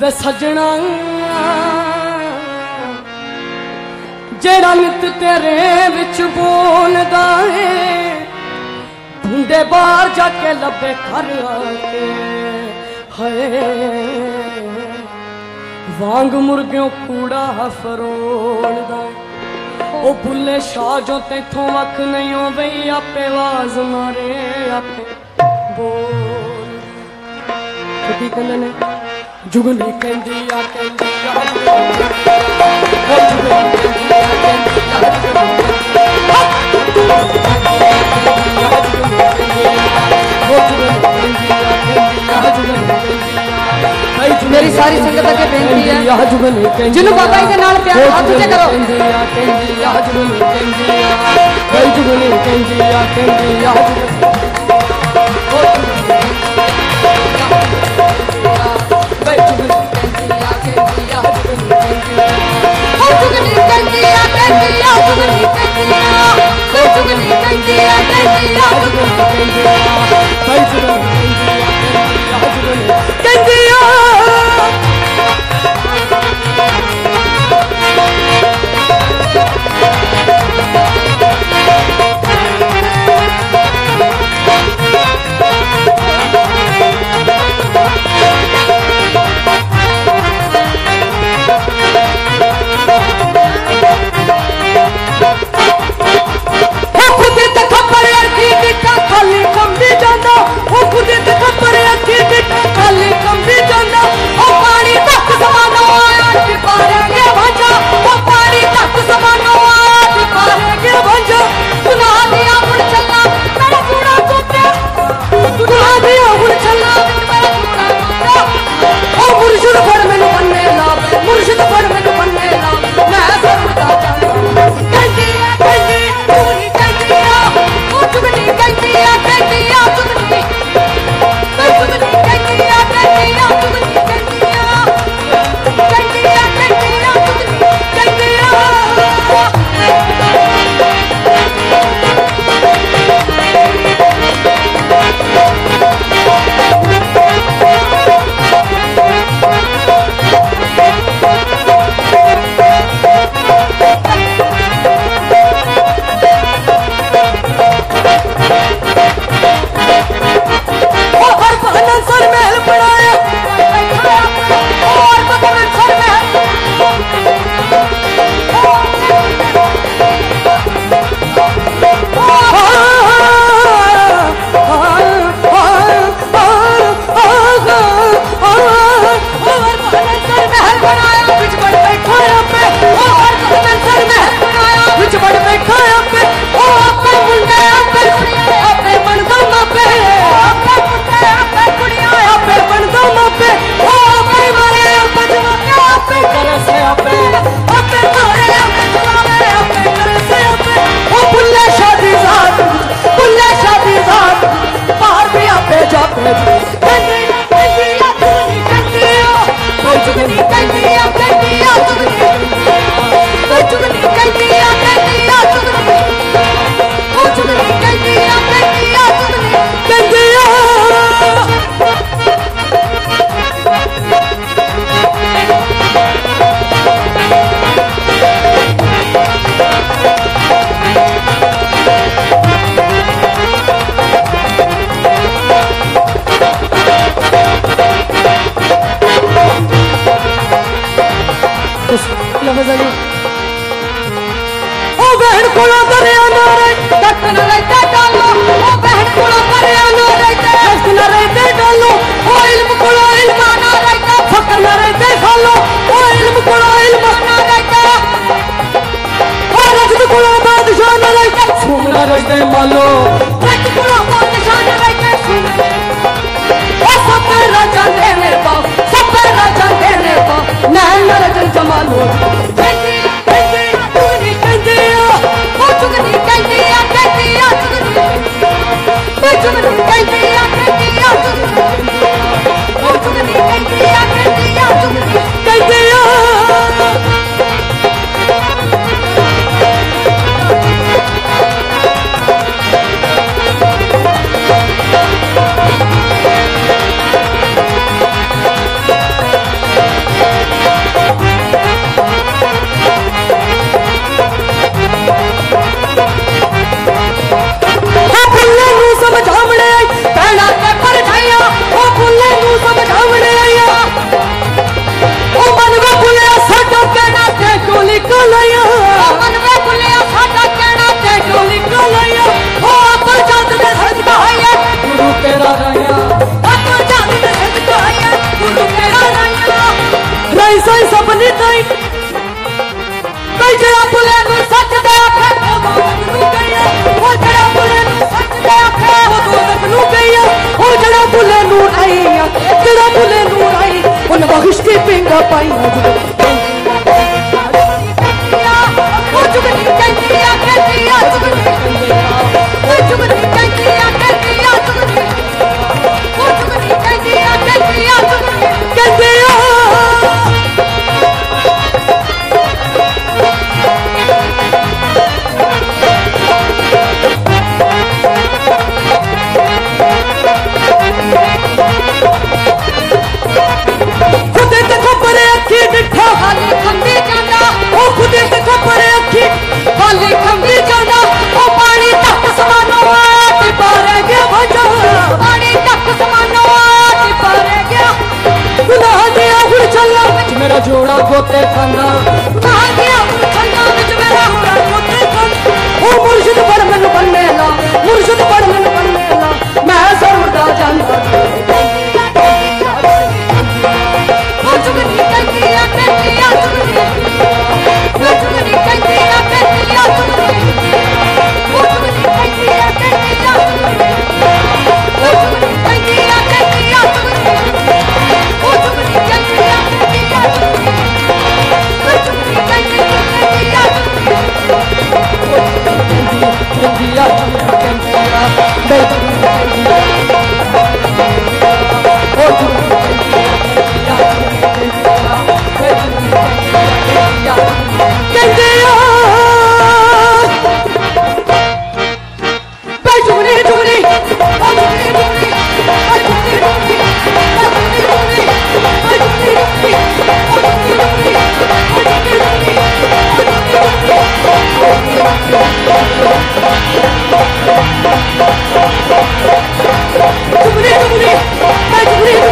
वे सजना जेड़ा नित तेरे विच बोलदा है ढूंढे बाहर जाके लबे घर आके हाय वांग मुर्गियों कूड़ा फरोड़दा ओ बुले शाह जो तेथों वख नहीं हो बई आपे आवाज मारे आपे बोल की कहंदे ने जुगनी कहंदी आ मेरी सारी संगत के बेनती है जिन्हों बाबा जी के नाल प्यार हाथ ऊंचे करो ताई सोई सपनी ताई कई जड़ा बुले नु सच दे आखे ओ दो गईया ओ जड़ा बुले नु सच दे आखे ओ दो गईया ओ जड़ा बुले नु आई जड़ा बुले नु आई उन बख्श की पिंगा पाई ओ जुगनी कंदिया कंदिया जुगनी ओ जुगनी कंदिया कंदिया जुगनी ओ जुगनी कंदिया कंदिया जुगनी कंदिया मेरा जोड़ा गोते खाना ओ मुर्शिद पर मैनू बनने ला मुर्शिद पर मैनू बनने ला मैं सर्वदा जानता ओ जुगनी कंदिया कंदिया जुगनी ओ जुगनी कंदिया कंदिया जुगनी ओ जुगनी कंदिया कंदिया जुगनी ओ जुगनी कंदिया कंदिया जुगनी ओ जुगनी कंदिया कंदिया जुगनी ओ जुगनी कंदिया कंदिया जुगनी कंदिया कंदिया कंदिया ओ जुगनी